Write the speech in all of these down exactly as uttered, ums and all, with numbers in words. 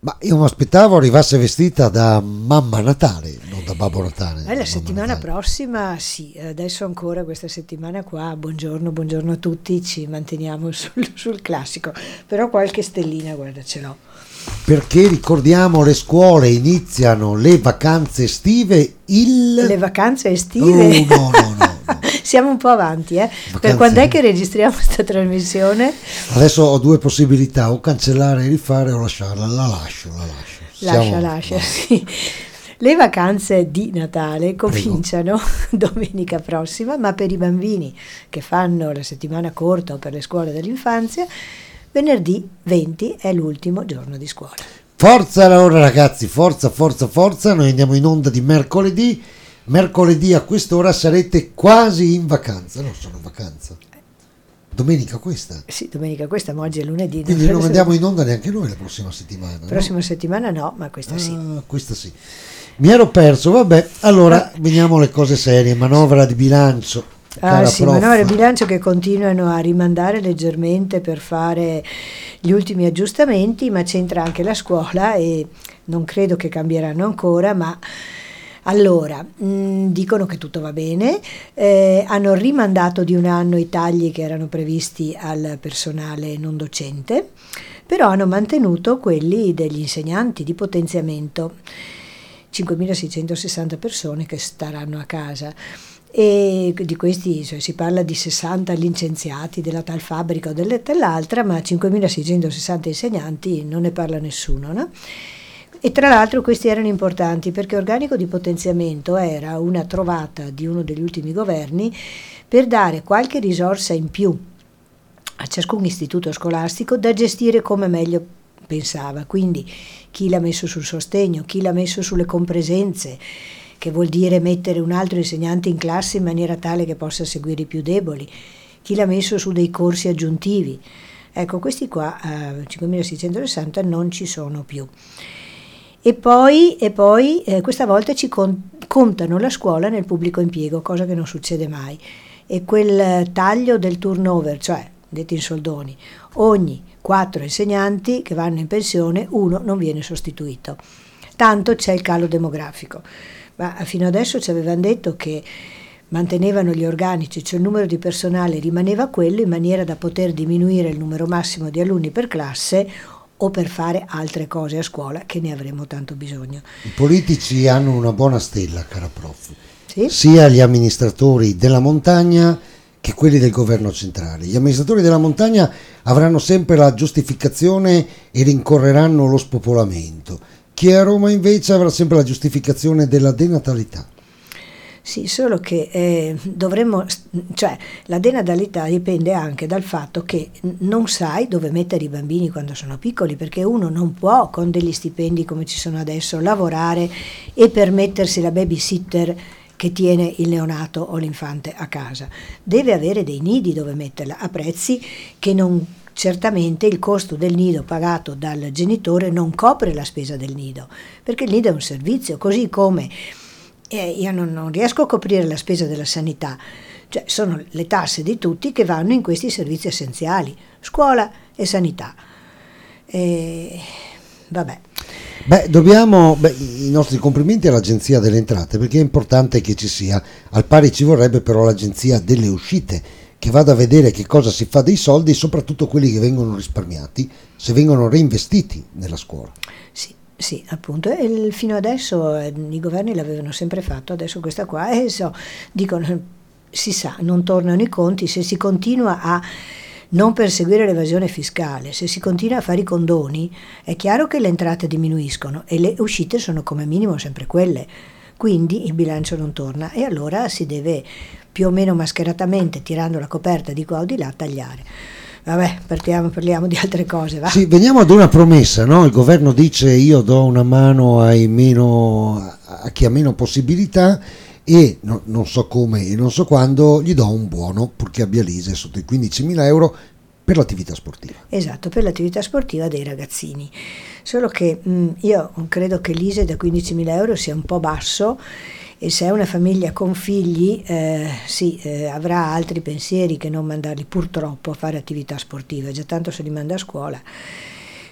Ma io mi aspettavo arrivasse vestita da Mamma Natale, non da Babbo Natale. Eh, la settimana Natale. prossima sì, adesso ancora questa settimana qua, buongiorno, buongiorno a tutti, ci manteniamo sul, sul classico, però qualche stellina, guarda, ce l'ho. Perché ricordiamo, le scuole iniziano le vacanze estive il... Le vacanze estive? Oh, no, no, no. no. Siamo un po' avanti, eh? Vacanze... Per quando è che registriamo questa trasmissione? Adesso ho due possibilità, o cancellare e rifare o lasciarla, la lascio, la lascio. Lascia, Siamo... lascia, no. sì. Le vacanze di Natale cominciano Prego. domenica prossima, ma per i bambini che fanno la settimana corta o per le scuole dell'infanzia, venerdì venti è l'ultimo giorno di scuola. Forza allora ragazzi, forza, forza, forza, noi andiamo in onda di mercoledì, mercoledì a quest'ora sarete quasi in vacanza, no, sono in vacanza. Domenica questa? Sì, domenica questa, ma oggi è lunedì. Quindi non, non andiamo in onda neanche noi la prossima settimana. La prossima no? settimana no, ma questa ah, sì. Questa sì. Mi ero perso, vabbè, allora veniamo alle cose serie, manovra di bilancio. Ah sì, manovra di bilancio che continuano a rimandare leggermente per fare gli ultimi aggiustamenti, ma c'entra anche la scuola e non credo che cambieranno ancora, ma allora mh, dicono che tutto va bene, eh, hanno rimandato di un anno i tagli che erano previsti al personale non docente, però hanno mantenuto quelli degli insegnanti di potenziamento, cinquemilaseicentosessanta persone che staranno a casa. E di questi cioè, si parla di sessanta licenziati della tal fabbrica o dell'altra, ma cinquemilaseicentosessanta insegnanti non ne parla nessuno, no? E tra l'altro questi erano importanti perché organico di potenziamento era una trovata di uno degli ultimi governi per dare qualche risorsa in più a ciascun istituto scolastico da gestire come meglio pensava, quindi chi l'ha messo sul sostegno, chi l'ha messo sulle compresenze, che vuol dire mettere un altro insegnante in classe in maniera tale che possa seguire i più deboli, chi l'ha messo su dei corsi aggiuntivi. Ecco, questi qua, eh, cinquemilaseicentosessanta, non ci sono più. E poi, e poi eh, questa volta ci con- contano la scuola nel pubblico impiego, cosa che non succede mai. E quel taglio del turnover, cioè, detto in soldoni, ogni quattro insegnanti che vanno in pensione, uno non viene sostituito. Tanto c'è il calo demografico. Ma fino adesso ci avevano detto che mantenevano gli organici, cioè il numero di personale rimaneva quello in maniera da poter diminuire il numero massimo di alunni per classe o per fare altre cose a scuola che ne avremo tanto bisogno. I politici hanno una buona stella, cara prof, sì? Sia gli amministratori della montagna che quelli del governo centrale. Gli amministratori della montagna avranno sempre la giustificazione e rincorreranno lo spopolamento. Chi è a Roma invece avrà sempre la giustificazione della denatalità. Sì, solo che eh, dovremmo, cioè la denatalità dipende anche dal fatto che non sai dove mettere i bambini quando sono piccoli, perché uno non può con degli stipendi come ci sono adesso lavorare e permettersi la babysitter che tiene il neonato o l'infante a casa. Deve avere dei nidi dove metterla a prezzi che non... Certamente il costo del nido pagato dal genitore non copre la spesa del nido, perché il nido è un servizio, così come eh, io non, non riesco a coprire la spesa della sanità, cioè sono le tasse di tutti che vanno in questi servizi essenziali, scuola e sanità. E, vabbè. Beh, dobbiamo beh, i nostri complimenti all'Agenzia delle Entrate, perché è importante che ci sia, al pari ci vorrebbe però l'Agenzia delle Uscite, che vada a vedere che cosa si fa dei soldi e soprattutto quelli che vengono risparmiati, se vengono reinvestiti nella scuola. Sì, sì, appunto, e fino adesso eh, i governi l'avevano sempre fatto, adesso questa qua, e so, dicono, si sa, non tornano i conti, se si continua a non perseguire l'evasione fiscale, se si continua a fare i condoni, è chiaro che le entrate diminuiscono e le uscite sono come minimo sempre quelle, quindi il bilancio non torna e allora si deve più o meno mascheratamente, tirando la coperta di qua o di là, tagliare. Vabbè, partiamo, parliamo di altre cose, va? Sì, veniamo ad una promessa, no? Il governo dice io do una mano ai meno, a chi ha meno possibilità e no, non so come e non so quando gli do un buono purché abbia l'I S E E sotto i quindicimila euro per l'attività sportiva. Esatto, per l'attività sportiva dei ragazzini. Solo che mh, io credo che l'I S E E da quindicimila euro sia un po' basso, e se è una famiglia con figli eh, sì, eh, avrà altri pensieri che non mandarli purtroppo a fare attività sportiva, già tanto se li manda a scuola.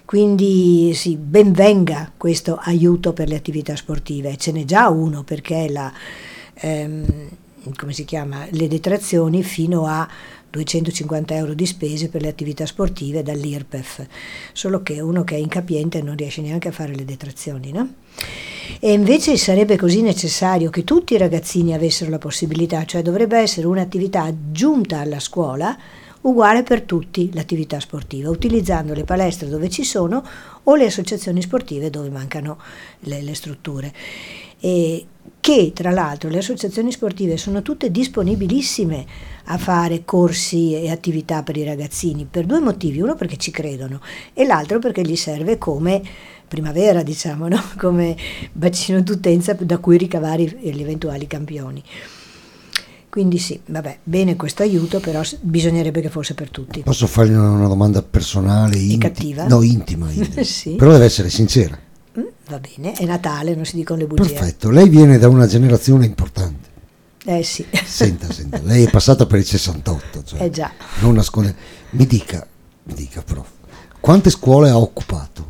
Quindi sì, ben venga questo aiuto per le attività sportive. Ce n'è già uno, perché la, ehm, come si chiama, le detrazioni fino a duecentocinquanta euro di spese per le attività sportive dall'I R P E F, solo che uno che è incapiente non riesce neanche a fare le detrazioni, no? E invece sarebbe così necessario che tutti i ragazzini avessero la possibilità, cioè dovrebbe essere un'attività aggiunta alla scuola, uguale per tutti l'attività sportiva, utilizzando le palestre dove ci sono o le associazioni sportive dove mancano le, le strutture. E che tra l'altro le associazioni sportive sono tutte disponibilissime a fare corsi e attività per i ragazzini, per due motivi: uno perché ci credono e l'altro perché gli serve come primavera, diciamo, no? Come bacino d'utenza da cui ricavare gli eventuali campioni. Quindi sì, vabbè, bene questo aiuto, però bisognerebbe che fosse per tutti. Posso fargli una, una domanda personale? E inti- cattiva? No, intima, intima. Sì. Però deve essere sincera. Mm, va bene, è Natale, non si dicono le bugie. Perfetto, lei viene da una generazione importante. Eh sì. Senta, senta, lei è passata per il sessantotto, cioè, Eh già. non nasconde. Mi dica, mi dica, prof, quante scuole ha occupato?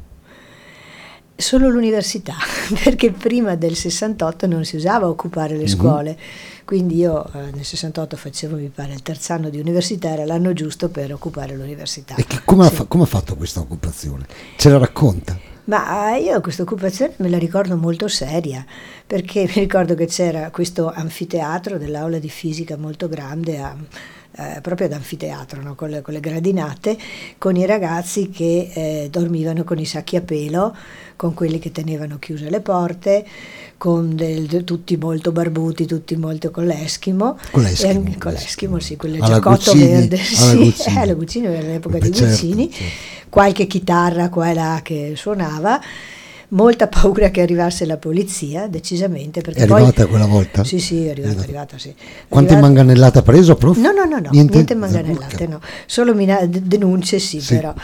Solo l'università, perché prima del sessantotto non si usava occupare le scuole, mm-hmm. Quindi io eh, nel sessantotto facevo, mi pare, il terzo anno di università, era l'anno giusto per occupare l'università. E che, come, sì. ha fa, come ha fatto questa occupazione? Ce la racconta? Ma io questa occupazione me la ricordo molto seria, perché mi ricordo che c'era questo anfiteatro dell'aula di fisica molto grande, a, eh, proprio ad anfiteatro, no? con, le, con le gradinate, con i ragazzi che eh, dormivano con i sacchi a pelo, con quelli che tenevano chiuse le porte, con del, tutti molto barbuti, tutti molto con l'Eschimo. Con l'Eschimo, e, con l'Eschimo, sì, quel alla giaccotto Guccini, verde. Alla sì, Guccini. Eh, la Guccini era l'epoca Beh, di certo, Guccini. certo. Qualche chitarra qua e là che suonava, molta paura che arrivasse la polizia, decisamente. Perché è arrivata poi, quella volta? Sì, sì, è arrivata, è arrivata, sì. Quante arrivata... manganellate ha preso, prof? No, no, no, no niente, niente manganellate, no. Solo mina- denunce sì, sì, però.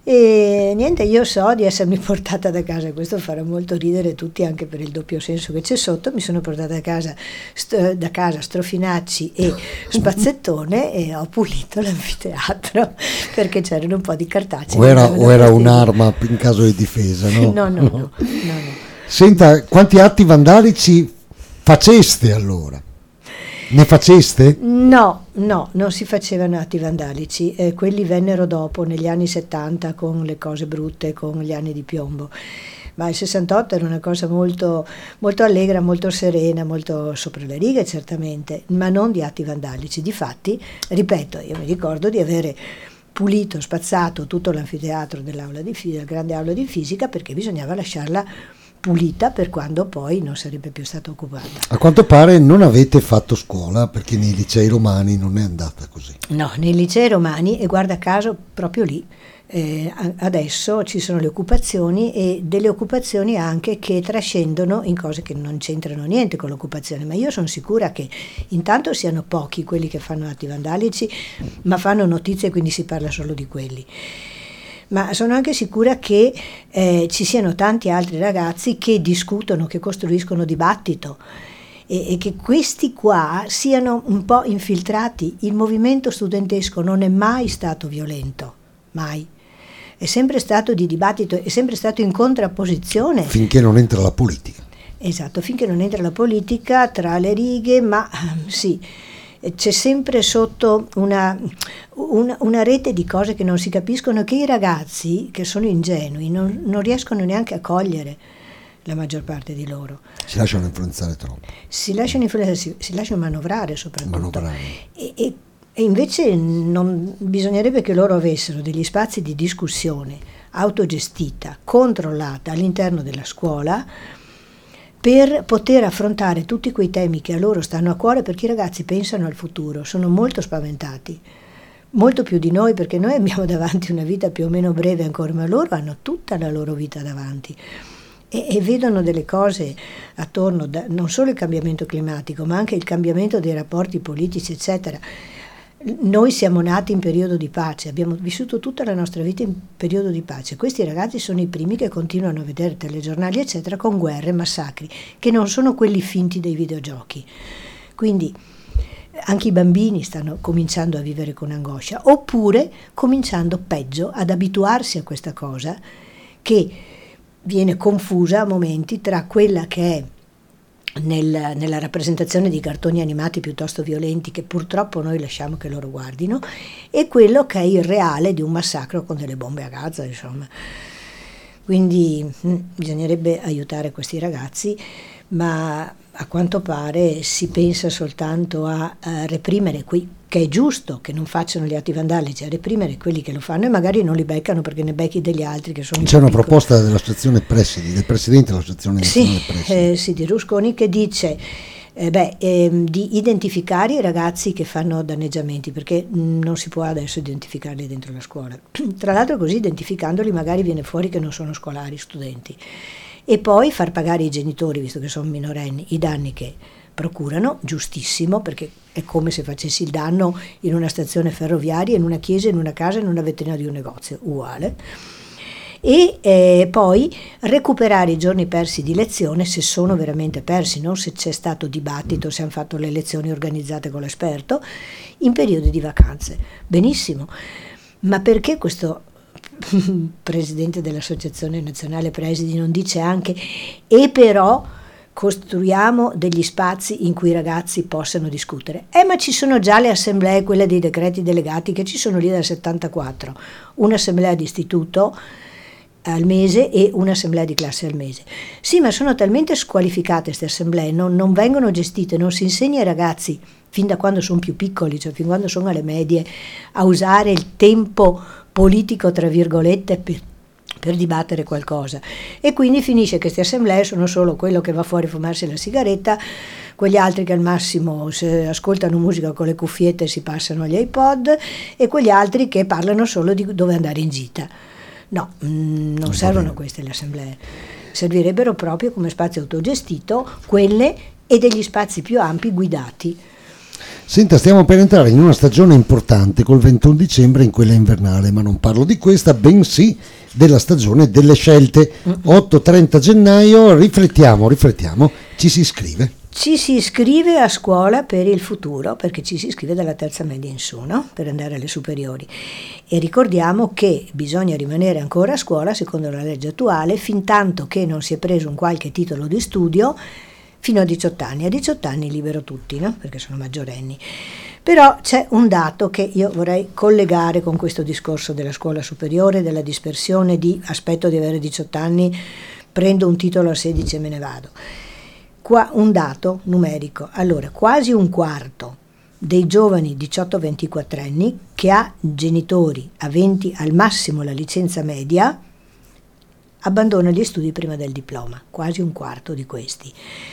E niente, io so di essermi portata da casa, questo farà molto ridere tutti anche per il doppio senso che c'è sotto, mi sono portata da casa, st- da casa strofinacci e spazzettone e ho pulito l'anfiteatro perché c'erano un po' di cartacei. O era, o era un'arma in caso di difesa, no? No, no, no, no, no. Senta, quanti atti vandalici faceste allora? Ne faceste? No, no, non si facevano atti vandalici, eh, quelli vennero dopo, negli anni settanta, con le cose brutte, con gli anni di piombo. Ma il sessantotto era una cosa molto, molto allegra, molto serena, molto sopra le righe certamente, ma non di atti vandalici. Difatti, ripeto, io mi ricordo di avere pulito, spazzato tutto l'anfiteatro dell'aula di fisica, del grande aula di fisica, perché bisognava lasciarla pulita per quando poi non sarebbe più stata occupata. A quanto pare non avete fatto scuola, perché nei licei romani non è andata così. No, nei licei romani, e guarda caso proprio lì, eh, adesso ci sono le occupazioni, e delle occupazioni anche che trascendono in cose che non c'entrano niente con l'occupazione, ma io sono sicura che intanto siano pochi quelli che fanno atti vandalici, ma fanno notizie, quindi si parla solo di quelli. Ma sono anche sicura che eh, ci siano tanti altri ragazzi che discutono, che costruiscono dibattito, e, e che questi qua siano un po' infiltrati. Il movimento studentesco non è mai stato violento, mai. È sempre stato di dibattito, è sempre stato in contrapposizione. Finché non entra la politica. Esatto, finché non entra la politica tra le righe, ma sì. C'è sempre sotto una, una, una rete di cose che non si capiscono, che i ragazzi, che sono ingenui, non, non riescono neanche a cogliere, la maggior parte di loro. Si lasciano influenzare troppo. Si lasciano influenzare, si, si lasciano manovrare soprattutto. Manovrare. E, e, e invece non, bisognerebbe che loro avessero degli spazi di discussione autogestita, controllata all'interno della scuola, per poter affrontare tutti quei temi che a loro stanno a cuore, perché i ragazzi pensano al futuro, sono molto spaventati, molto più di noi, perché noi abbiamo davanti una vita più o meno breve ancora, ma loro hanno tutta la loro vita davanti e, e vedono delle cose attorno, da, non solo il cambiamento climatico, ma anche il cambiamento dei rapporti politici, eccetera. Noi siamo nati in periodo di pace, abbiamo vissuto tutta la nostra vita in periodo di pace. Questi ragazzi sono i primi che continuano a vedere telegiornali eccetera con guerre, massacri, che non sono quelli finti dei videogiochi. Quindi anche i bambini stanno cominciando a vivere con angoscia, oppure cominciando peggio ad abituarsi a questa cosa, che viene confusa a momenti tra quella che è nel, nella rappresentazione di cartoni animati piuttosto violenti che purtroppo noi lasciamo che loro guardino, e quello che è il reale di un massacro con delle bombe a Gaza, insomma. Quindi mh, bisognerebbe aiutare questi ragazzi, ma a quanto pare si pensa soltanto a, a reprimere qui, che è giusto che non facciano gli atti vandalici, a reprimere quelli che lo fanno, e magari non li beccano perché ne becchi degli altri che sono. C'è una piccoli. Proposta dell'associazione Presidi, del presidente dell'associazione nazionale sì, Presidi. Eh, sì, di Rusconi, che dice eh, beh, ehm, di identificare i ragazzi che fanno danneggiamenti, perché mh, non si può adesso identificarli dentro la scuola. Tra l'altro così, identificandoli, magari viene fuori che non sono scolari, studenti. E poi far pagare i genitori, visto che sono minorenni, i danni che procurano, giustissimo, perché è come se facessi il danno in una stazione ferroviaria, in una chiesa, in una casa, in una vetrina di un negozio, uguale. E eh, poi recuperare i giorni persi di lezione, se sono veramente persi, non se c'è stato dibattito, se hanno fatto le lezioni organizzate con l'esperto, in periodi di vacanze. Benissimo, ma perché questo presidente dell'Associazione Nazionale Presidi non dice anche e però costruiamo degli spazi in cui i ragazzi possano discutere? Eh, ma ci sono già le assemblee, quelle dei decreti delegati, che ci sono lì dal settantaquattro, un'assemblea di istituto al mese e un'assemblea di classe al mese. Sì, ma sono talmente squalificate queste assemblee, non, non vengono gestite, non si insegna ai ragazzi fin da quando sono più piccoli, cioè fin quando sono alle medie, a usare il tempo politico, tra virgolette, per, per dibattere qualcosa. E quindi finisce che queste assemblee sono solo quello che va fuori a fumarsi la sigaretta, quegli altri che al massimo se ascoltano musica con le cuffiette e si passano agli iPod, e quegli altri che parlano solo di dove andare in gita. No, mh, non servono queste le assemblee, servirebbero proprio come spazio autogestito quelle, e degli spazi più ampi guidati. Senta, stiamo per entrare in una stagione importante col ventuno dicembre, in quella invernale, ma non parlo di questa, bensì della stagione delle scelte. otto trenta gennaio, riflettiamo, riflettiamo, ci si iscrive. Ci si iscrive a scuola per il futuro, perché ci si iscrive dalla terza media in su, no? Per andare alle superiori. E ricordiamo che bisogna rimanere ancora a scuola, secondo la legge attuale, fin tanto che non si è preso un qualche titolo di studio, fino a diciotto anni. A diciotto anni libero tutti, no? Perché sono maggiorenni. Però c'è un dato che io vorrei collegare con questo discorso della scuola superiore, della dispersione di aspetto di avere diciotto anni, prendo un titolo a sedici e me ne vado. Qua un dato numerico. Allora, quasi un quarto dei giovani diciotto ventiquattro anni che ha genitori aventi al massimo la licenza media abbandona gli studi prima del diploma, quasi un quarto di questi,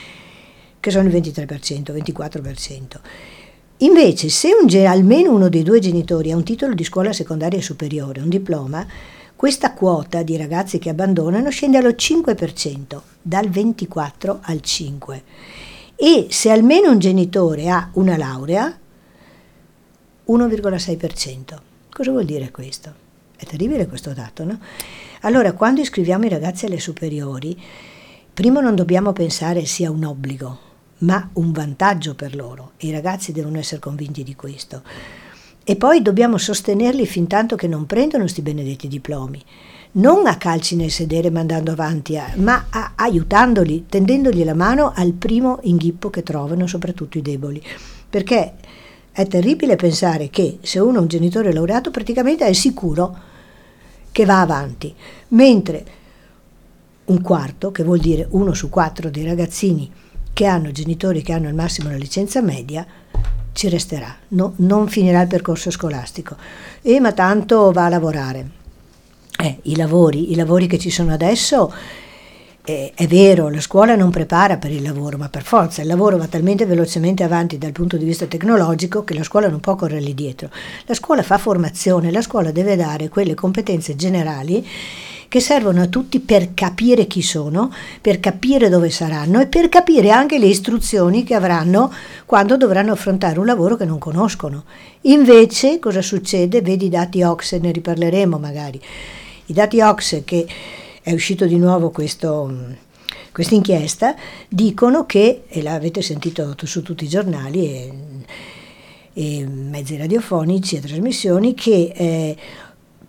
che sono il ventitré per cento, ventiquattro per cento. Invece, se un, almeno uno dei due genitori ha un titolo di scuola secondaria superiore, un diploma, questa quota di ragazzi che abbandonano scende allo cinque per cento, dal ventiquattro al cinque. E se almeno un genitore ha una laurea, uno virgola sei per cento. Cosa vuol dire questo? È terribile questo dato, no? Allora, quando iscriviamo i ragazzi alle superiori, primo non dobbiamo pensare sia un obbligo, ma un vantaggio per loro, e i ragazzi devono essere convinti di questo. E poi dobbiamo sostenerli fin tanto che non prendono sti benedetti diplomi, non a calci nel sedere mandando avanti, a, ma a, aiutandoli, tendendogli la mano al primo inghippo che trovano, soprattutto i deboli. Perché è terribile pensare che se uno è un genitore laureato praticamente è sicuro che va avanti, mentre un quarto, che vuol dire uno su quattro dei ragazzini che hanno genitori che hanno al massimo la licenza media, ci resterà, no, non finirà il percorso scolastico, e ma tanto va a lavorare. Eh, i lavori, i lavori che ci sono adesso, eh, è vero, la scuola non prepara per il lavoro, ma per forza il lavoro va talmente velocemente avanti dal punto di vista tecnologico che la scuola non può corrergli dietro. La scuola fa formazione, la scuola deve dare quelle competenze generali che servono a tutti per capire chi sono, per capire dove saranno e per capire anche le istruzioni che avranno quando dovranno affrontare un lavoro che non conoscono. Invece cosa succede? Vedi i dati O C S E, ne riparleremo magari. I dati O C S E, che è uscito di nuovo questo, questa inchiesta, dicono che, e l'avete sentito su tutti i giornali e, e mezzi radiofonici e trasmissioni, che eh,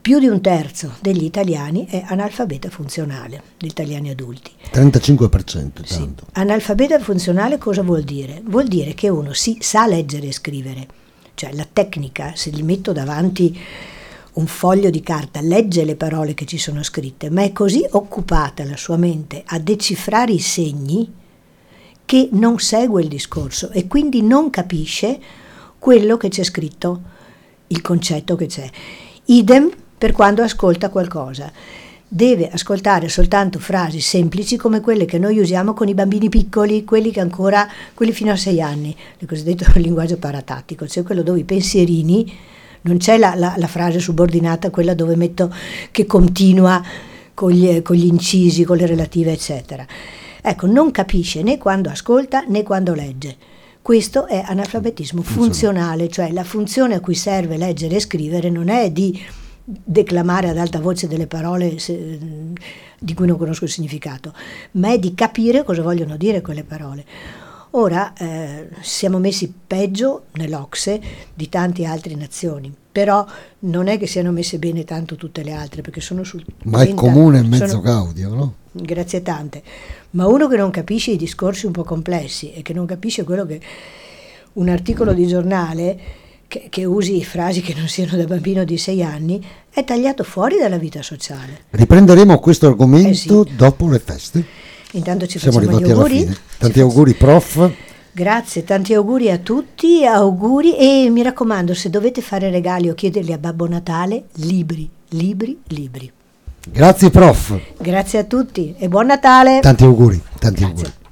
più di un terzo degli italiani è analfabeta funzionale, gli italiani adulti. trentacinque per cento, Sì. tanto. Analfabeta funzionale cosa vuol dire? Vuol dire che uno si sa leggere e scrivere, cioè la tecnica, se gli metto davanti un foglio di carta, legge le parole che ci sono scritte, ma è così occupata la sua mente a decifrare i segni che non segue il discorso e quindi non capisce quello che c'è scritto, il concetto che c'è. Idem per quando ascolta qualcosa. Deve ascoltare soltanto frasi semplici come quelle che noi usiamo con i bambini piccoli, quelli che ancora, quelli fino a sei anni, il cosiddetto linguaggio paratattico, cioè quello dove i pensierini, non c'è la, la, la frase subordinata, quella dove metto che continua con gli, con gli incisi, con le relative, eccetera. Ecco, non capisce né quando ascolta né quando legge. Questo è analfabetismo funzionale, cioè la funzione a cui serve leggere e scrivere non è di declamare ad alta voce delle parole se, di cui non conosco il significato, ma è di capire cosa vogliono dire quelle parole. Ora eh, siamo messi peggio nell'Ocse di tante altre nazioni, però non è che siano messe bene tanto tutte le altre, perché sono sul ma è comune in mezzo sono, gaudio, no? Grazie tante, ma uno che non capisce i discorsi un po' complessi e che non capisce quello che un articolo di giornale che, che usi frasi che non siano da bambino di sei anni è tagliato fuori dalla vita sociale. Riprenderemo questo argomento Eh sì. dopo le feste. Intanto ci Siamo facciamo gli arrivati auguri. alla fine. Tanti Ci auguri, prof. Grazie, tanti auguri a tutti, auguri, e mi raccomando, se dovete fare regali o chiederli a Babbo Natale, libri, libri, libri. Grazie, prof. Grazie a tutti e buon Natale. Tanti auguri, tanti Grazie. auguri.